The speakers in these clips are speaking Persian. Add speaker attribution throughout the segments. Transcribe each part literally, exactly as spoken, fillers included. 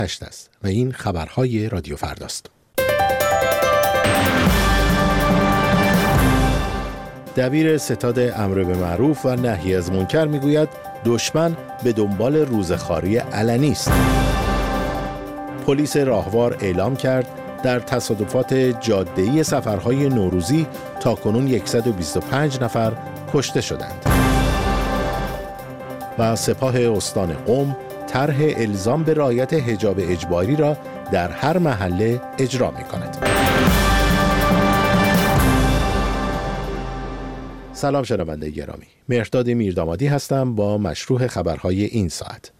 Speaker 1: هشت است و این خبرهای رادیو فرداست. دبیر ستاد امر به معروف و نهی از منکر میگوید دشمن به دنبال روزخواری علنی است. پلیس راهوار اعلام کرد در تصادفات جاده‌ای سفرهای نوروزی تاکنون صد و بیست و پنج نفر کشته شدند. و سپاه استان قم طرح الزام به رعایت حجاب اجباری را در هر محله اجرا می‌کند. سلام شنونده گرامی، مهرداد میردامادی هستم با مشروح خبرهای این ساعت.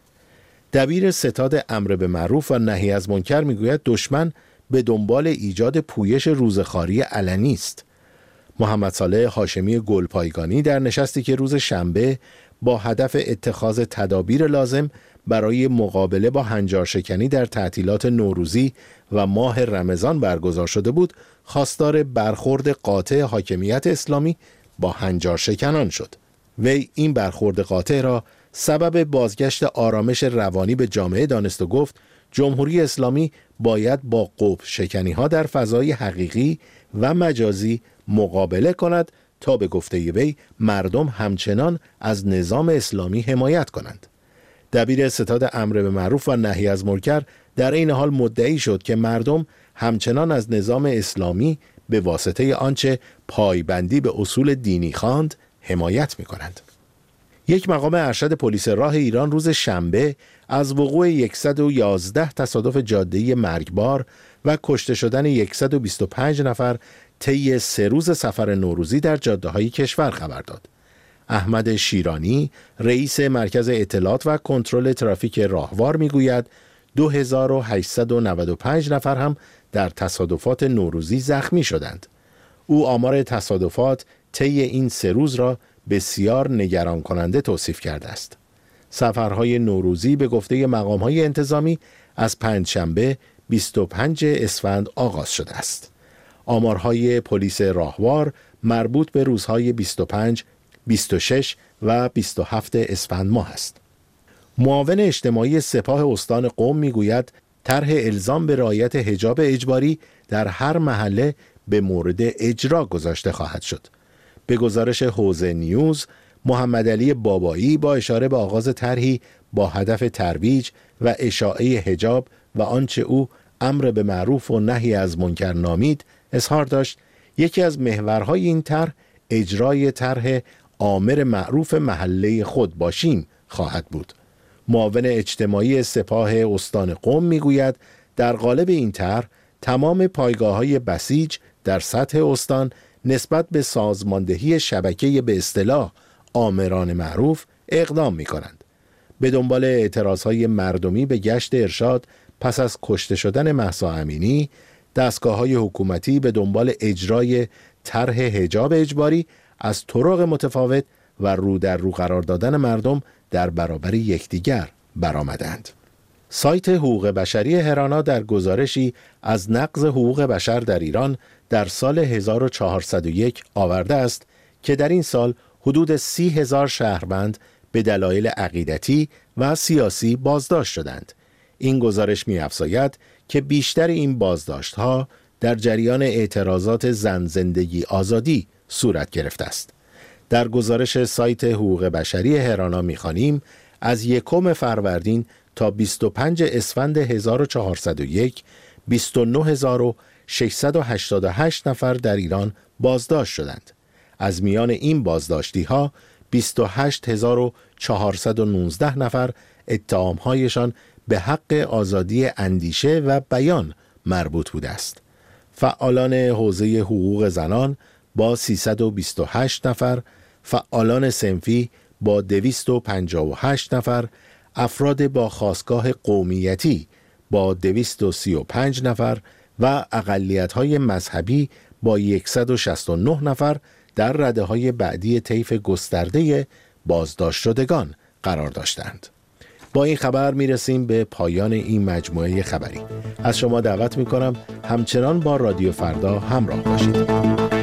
Speaker 1: دبیر ستاد امر به معروف و نهی از منکر میگوید دشمن به دنبال ایجاد پویش روزخواری علنی است. محمد صالح هاشمی گلپایگانی در نشستی که روز شنبه با هدف اتخاذ تدابیر لازم برای مقابله با هنجارشکنی در تعطیلات نوروزی و ماه رمضان برگزار شده بود، خواستار برخورد قاطع حاکمیت اسلامی با هنجارشکنان شد. وی این برخورد قاطع را سبب بازگشت آرامش روانی به جامعه دانست و گفت جمهوری اسلامی باید با قطب شکنی ها در فضای حقیقی و مجازی مقابله کند تا به گفته وی مردم همچنان از نظام اسلامی حمایت کنند. دبیر ستاد امر به معروف و نهی از منکر در این حال مدعی شد که مردم همچنان از نظام اسلامی به واسطه آنچه پایبندی به اصول دینی خواند حمایت می کنند. یک مقام ارشد پلیس راه ایران روز شنبه از وقوع صد و یازده تصادف جاده‌ای مرگبار و کشته شدن صد و بیست و پنج نفر طی سه روز سفر نوروزی در جاده‌های کشور خبر داد. احمد شیرانی، رئیس مرکز اطلاعات و کنترل ترافیک راهوار میگوید دو هزار و هشتصد و نود و پنج نفر هم در تصادفات نوروزی زخمی شدند. او آمار تصادفات طی این سه روز را بسیار نگران کننده توصیف کرده است. سفرهای نوروزی به گفته مقام‌های انتظامی از پنجشنبه بیست و پنجم اسفند آغاز شده است. آمارهای پلیس راهوار مربوط به روزهای بیست و پنج، بیست و شش و بیست و هفت اسفند ماه است. معاون اجتماعی سپاه استان قم میگوید طرح الزام به رعایت حجاب اجباری در هر محله به مورد اجرا گذاشته خواهد شد. به گزارش حوزه نیوز، محمد علی بابایی با اشاره به آغاز طرحی با هدف ترویج و اشاعه حجاب و آنچه او امر به معروف و نهی از منکر نامید اظهار داشت یکی از محورهای این طرح اجرای طرح آمر معروف محله خود باشیم خواهد بود. معاون اجتماعی سپاه استان قم میگوید در قالب این طرح تمام پایگاه‌های بسیج در سطح استان نسبت به سازماندهی شبکه به اصطلاح آمران معروف اقدام می‌کنند. به دنبال اعتراضهای مردمی به گشت ارشاد پس از کشته شدن مهسا امینی، دستگاه‌های حکومتی به دنبال اجرای طرح حجاب اجباری از طرق متفاوت و رو در رو قرار دادن مردم در برابر یکدیگر برآمدند. سایت حقوق بشری هرانا در گزارشی از نقض حقوق بشر در ایران در سال هزار و چهارصد و یک آورده است که در این سال حدود سی هزار شهروند به دلایل عقیدتی و سیاسی بازداشت شدند. این گزارش می‌افزاید که بیشتر این بازداشت‌ها در جریان اعتراضات زن زندگی آزادی صورت گرفته است. در گزارش سایت حقوق بشری هرانا می‌خوانیم از یکم فروردین تا بیست و پنجم اسفند هزار و چهارصد و یک بیست و نه هزار و ششصد و هشتاد و هشت نفر در ایران بازداشت شدند. از میان این بازداشتی‌ها بیست و هشت هزار و چهارصد و نوزده نفر اتهام‌هایشان به حق آزادی اندیشه و بیان مربوط بوده است. فعالان حوزه حقوق زنان با سیصد و بیست و هشت نفر، فعالان صنفی با دویست و پنجاه و هشت نفر، افراد با خاستگاه قومیتی با دویست و سی و پنج نفر و اقلیت‌های مذهبی با صد و شصت و نه نفر در رده‌های بعدی طیف گسترده بازداشت شدگان قرار داشتند. با این خبر میرسیم به پایان این مجموعه خبری. از شما دعوت میکنم همچنان با رادیو فردا همراه باشید.